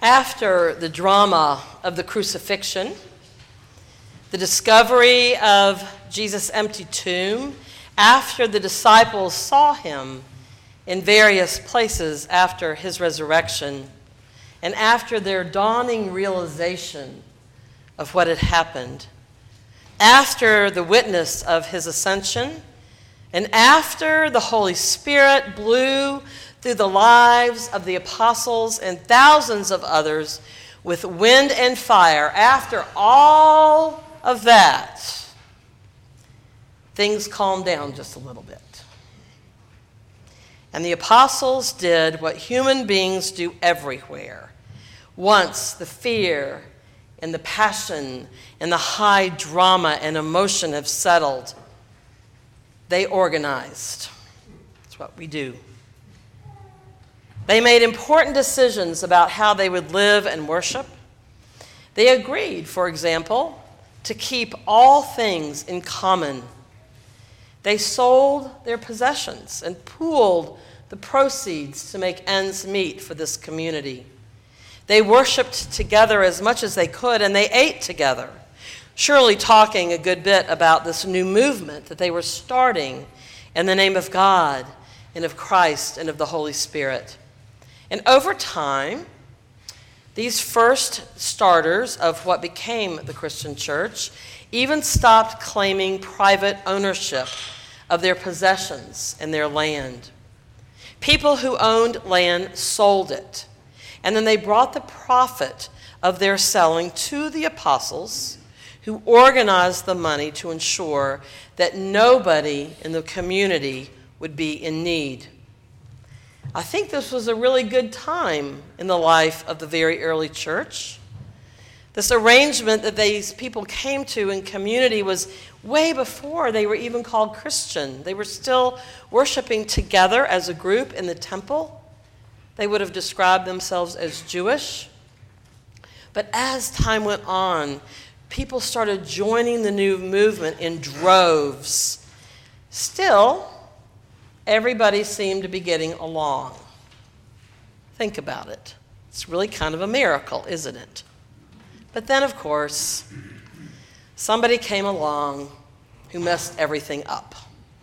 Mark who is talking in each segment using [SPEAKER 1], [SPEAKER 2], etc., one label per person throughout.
[SPEAKER 1] After the drama of the crucifixion, the discovery of Jesus' empty tomb, after the disciples saw him in various places after his resurrection, and after their dawning realization of what had happened, after the witness of his ascension, and after the Holy Spirit blew through the lives of the apostles and thousands of others with wind and fire, after all of that, things calmed down just a little bit. And the apostles did what human beings do everywhere. Once the fear and the passion and the high drama and emotion have settled, they organized. That's what we do. They made important decisions about how they would live and worship. They agreed, for example, to keep all things in common. They sold their possessions and pooled the proceeds to make ends meet for this community. They worshiped together as much as they could, and they ate together, surely talking a good bit about this new movement that they were starting in the name of God and of Christ and of the Holy Spirit. And over time, these first starters of what became the Christian church even stopped claiming private ownership of their possessions and their land. People who owned land sold it, and then they brought the profit of their selling to the apostles, who organized the money to ensure that nobody in the community would be in need. I think this was a really good time in the life of the very early church. This arrangement that these people came to in community was way before they were even called Christian. They were still worshiping together as a group in the temple. They would have described themselves as Jewish. But as time went on, people started joining the new movement in droves. Still, everybody seemed to be getting along. Think about it. It's really kind of a miracle, isn't it? But then, of course, somebody came along who messed everything up.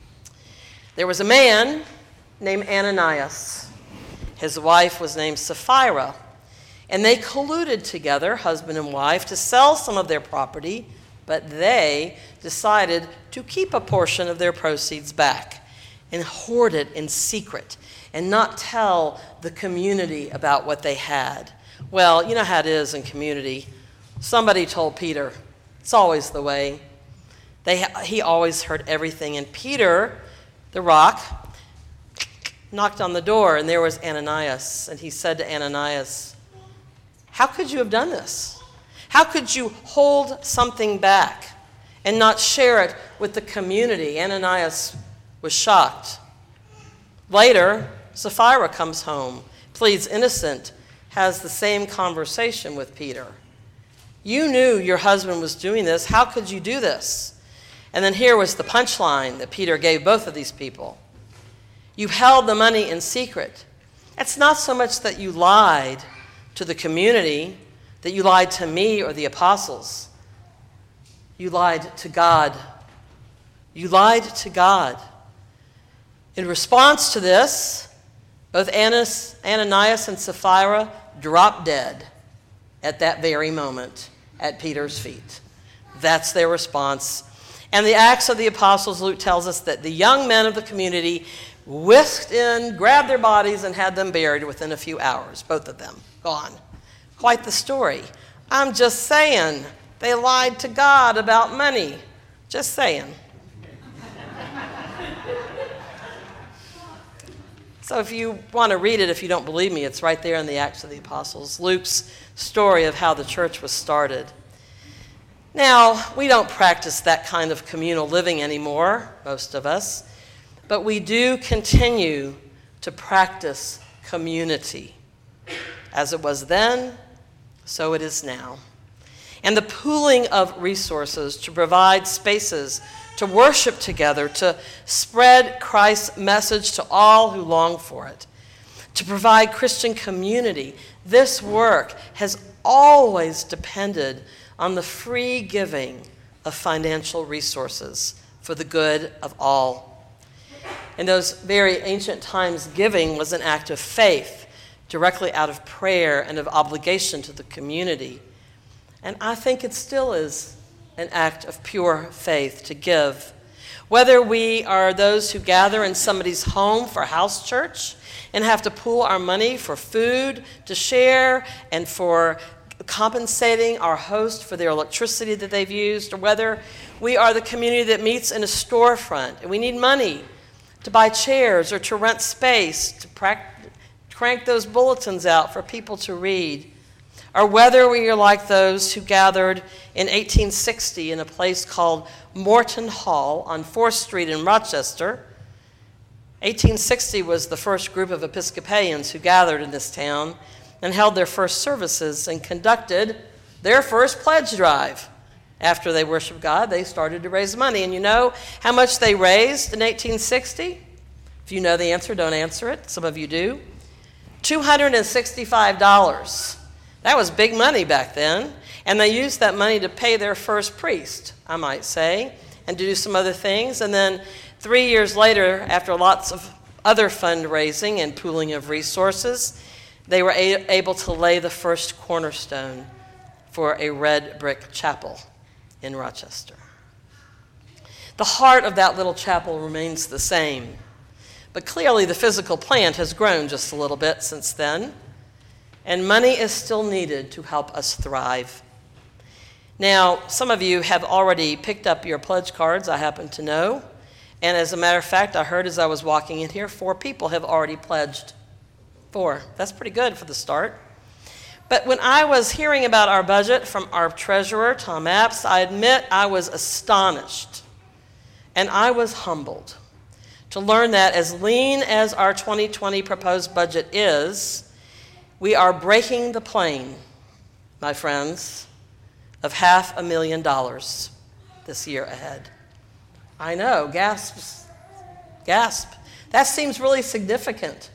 [SPEAKER 1] There was a man named Ananias. His wife was named Sapphira. And they colluded together, husband and wife, to sell some of their property, but they decided to keep a portion of their proceeds back and hoard it in secret and not tell the community about what they had. Well, you know how it is in community. Somebody told Peter. It's always the way. He always heard everything. And Peter, the rock, knocked on the door, and there was Ananias. And he said to Ananias, "How could you have done this? How could you hold something back and not share it with the community?" Ananias was shocked. Later, Sapphira comes home, pleads innocent, has the same conversation with Peter. "You knew your husband was doing this. How could you do this?" And then here was the punchline that Peter gave both of these people. "You held the money in secret. It's not so much that you lied to the community, that you lied to me or the apostles. You lied to God. You lied to God." In response to this, both Ananias and Sapphira dropped dead at that very moment at Peter's feet. That's their response. And the Acts of the Apostles, Luke tells us that the young men of the community whisked in, grabbed their bodies, and had them buried within a few hours, both of them gone. Quite the story. I'm just saying, they lied to God about money. Just saying. So if you want to read it, if you don't believe me, it's right there in the Acts of the Apostles, Luke's story of how the church was started. Now, we don't practice that kind of communal living anymore, most of us, but we do continue to practice community. As it was then, so it is now. And the pooling of resources to provide spaces to worship together, to spread Christ's message to all who long for it. to provide Christian community. This work has always depended on the free giving of financial resources for the good of all. In those very ancient times, giving was an act of faith, directly out of prayer and of obligation to the community. And I think it still is an act of pure faith to give. Whether we are those who gather in somebody's home for house church and have to pool our money for food to share and for compensating our host for their electricity that they've used, or whether we are the community that meets in a storefront and we need money to buy chairs or to rent space to crank those bulletins out for people to read, or whether we are like those who gathered in 1860 in a place called Morton Hall on 4th Street in Rochester. 1860 was the first group of Episcopalians who gathered in this town and held their first services and conducted their first pledge drive. After they worshiped God, they started to raise money. And you know how much they raised in 1860? If you know the answer, don't answer it. Some of you do. $265. That was big money back then. And they used that money to pay their first priest, I might say, and to do some other things. And then 3 years later, after lots of other fundraising and pooling of resources, they were able to lay the first cornerstone for a red brick chapel in Rochester. The heart of that little chapel remains the same, but clearly the physical plant has grown just a little bit since then, and money is still needed to help us thrive. Now, some of you have already picked up your pledge cards, I happen to know, and as a matter of fact, I heard as I was walking in here, 4 people have already pledged. 4. That's pretty good for the start. But when I was hearing about our budget from our treasurer, Tom Apps, I admit I was astonished and I was humbled to learn that as lean as our 2020 proposed budget is, we are breaking the plane, my friends, of $500,000 this year ahead. I know, gasps, gasp. That seems really significant.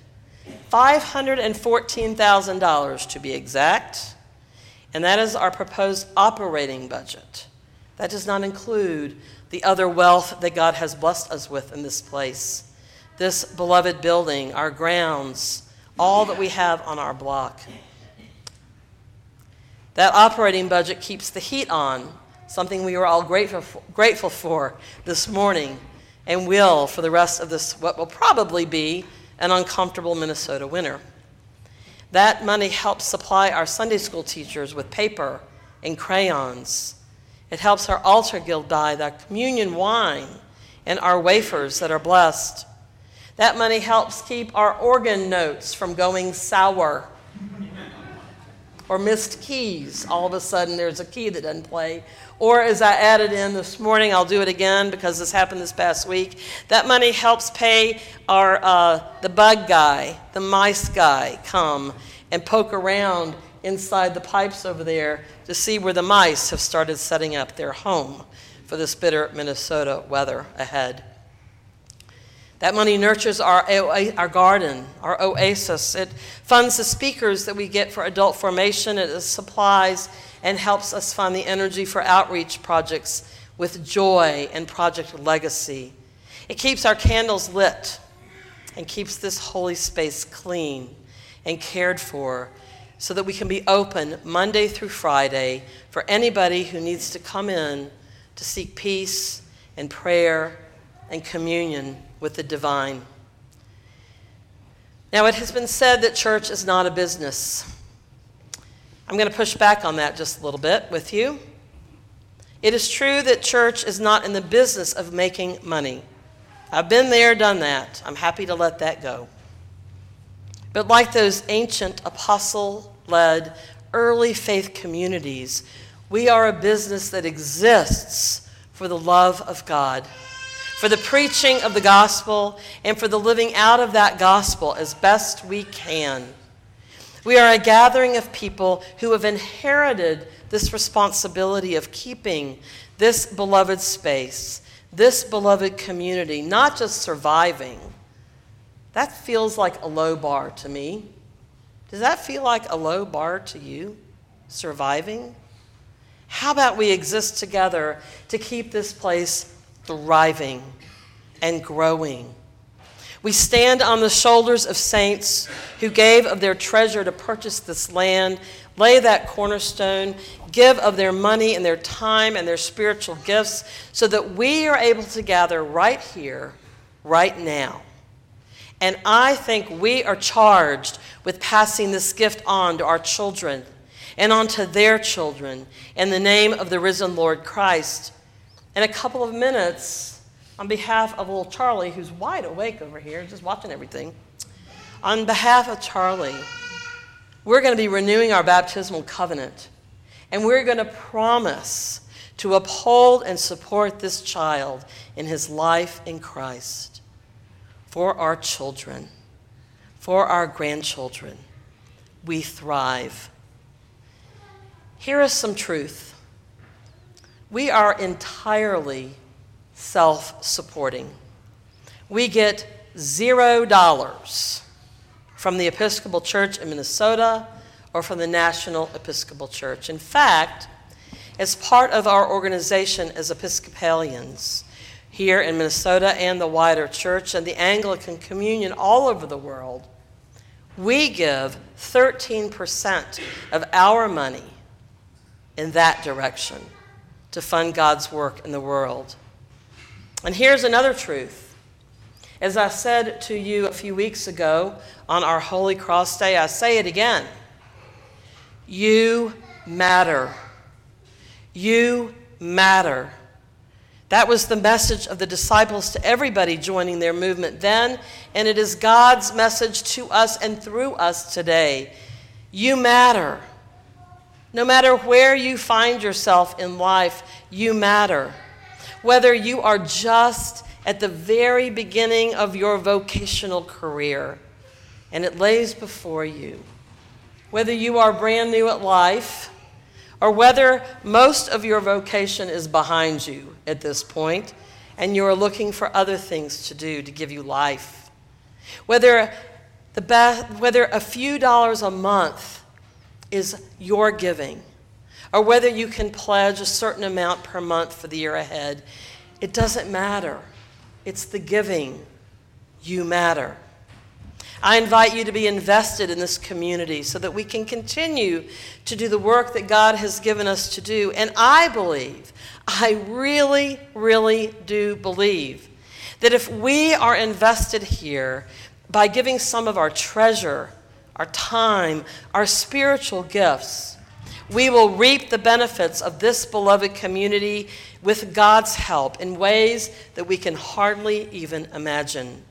[SPEAKER 1] $514,000 to be exact, and that is our proposed operating budget. That does not include the other wealth that God has blessed us with in this place, this beloved building, our grounds, all that we have on our block. That operating budget keeps the heat on, something we are all grateful for this morning, and will for the rest of this, what will probably be an uncomfortable Minnesota winter. That money helps supply our Sunday school teachers with paper and crayons. It helps our altar guild buy the communion wine and our wafers that are blessed. That money helps keep our organ notes from going sour or missed keys. All of a sudden there's a key that doesn't play. Or as I added in this morning, I'll do it again because this happened this past week, that money helps pay our the bug guy, the mice guy, come and poke around inside the pipes over there to see where the mice have started setting up their home for this bitter Minnesota weather ahead. That money nurtures our garden, our oasis. It funds the speakers that we get for adult formation. It supplies and helps us fund the energy for outreach projects with Joy and Project Legacy. It keeps our candles lit and keeps this holy space clean and cared for so that we can be open Monday through Friday for anybody who needs to come in to seek peace and prayer and communion with the divine. Now, it has been said that church is not a business. I'm going to push back on that just a little bit with you. It is true that church is not in the business of making money. I've been there, done that. I'm happy to let that go. But like those ancient apostle-led early faith communities, we are a business that exists for the love of God, for the preaching of the gospel, and for the living out of that gospel as best we can. We are a gathering of people who have inherited this responsibility of keeping this beloved space, this beloved community, not just surviving, That feels like a low bar to me. Does that feel like a low bar to you? Surviving? How about we exist together to keep this place thriving and growing? We stand on the shoulders of saints who gave of their treasure to purchase this land, lay that cornerstone, give of their money and their time and their spiritual gifts so that we are able to gather right here, right now. And I think we are charged with passing this gift on to our children and on to their children in the name of the risen Lord Christ. In a couple of minutes, on behalf of little Charlie, who's wide awake over here, just watching everything, on behalf of Charlie, we're going to be renewing our baptismal covenant, and we're going to promise to uphold and support this child in his life in Christ. For our children, for our grandchildren, we thrive. Here is some truth. We are entirely self-supporting. We get $0 from the Episcopal Church in Minnesota or from the National Episcopal Church. In fact, as part of our organization as Episcopalians, here in Minnesota and the wider church and the Anglican Communion all over the world, we give 13% of our money in that direction to fund God's work in the world. And here's another truth. As I said to you a few weeks ago on our Holy Cross Day, I say it again. You matter. You matter. That was the message of the disciples to everybody joining their movement then, and it is God's message to us and through us today. You matter. No matter where you find yourself in life, you matter. Whether you are just at the very beginning of your vocational career, and it lays before you, whether you are brand new at life, or whether most of your vocation is behind you at this point and you are looking for other things to do to give you life. Whether a few dollars a month is your giving, or whether you can pledge a certain amount per month for the year ahead, it doesn't matter. It's the giving. You matter. I invite you to be invested in this community so that we can continue to do the work that God has given us to do. And I really, really do believe that if we are invested here by giving some of our treasure, our time, our spiritual gifts, we will reap the benefits of this beloved community with God's help in ways that we can hardly even imagine.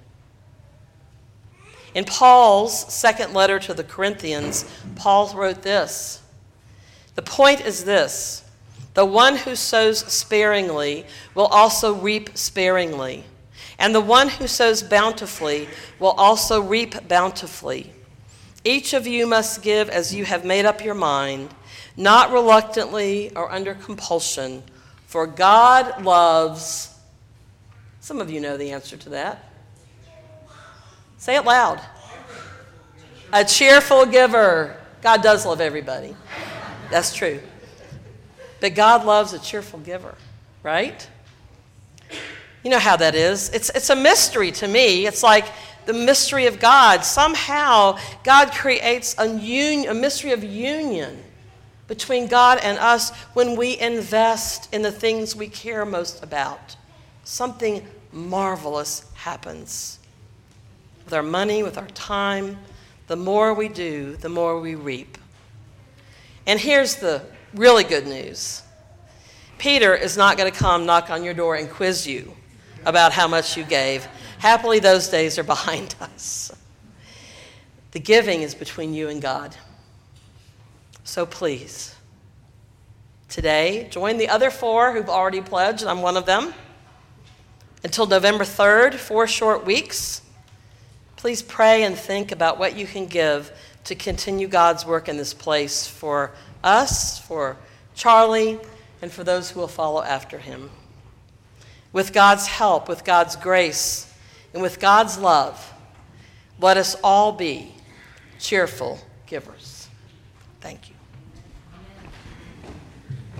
[SPEAKER 1] In Paul's second letter to the Corinthians, Paul wrote this. The point is this: the one who sows sparingly will also reap sparingly, and the one who sows bountifully will also reap bountifully. Each of you must give as you have made up your mind, not reluctantly or under compulsion, for God loves. Some of you know the answer to that. Say it loud. A cheerful giver. God does love everybody. That's true. But God loves a cheerful giver, right? You know how that is. It's a mystery to me. It's like the mystery of God. Somehow, God creates a mystery of union between God and us when we invest in the things we care most about. Something marvelous happens. With our money, with our time, the more we do, the more we reap. And here's the really good news. Peter is not going to come knock on your door and quiz you about how much you gave. Happily, those days are behind us. The giving is between you and God. So please, today, join the other 4 who've already pledged, and I'm one of them. Until November 3rd, 4 short weeks. Please pray and think about what you can give to continue God's work in this place for us, for Charlie, and for those who will follow after him. With God's help, with God's grace, and with God's love, let us all be cheerful givers. Thank you.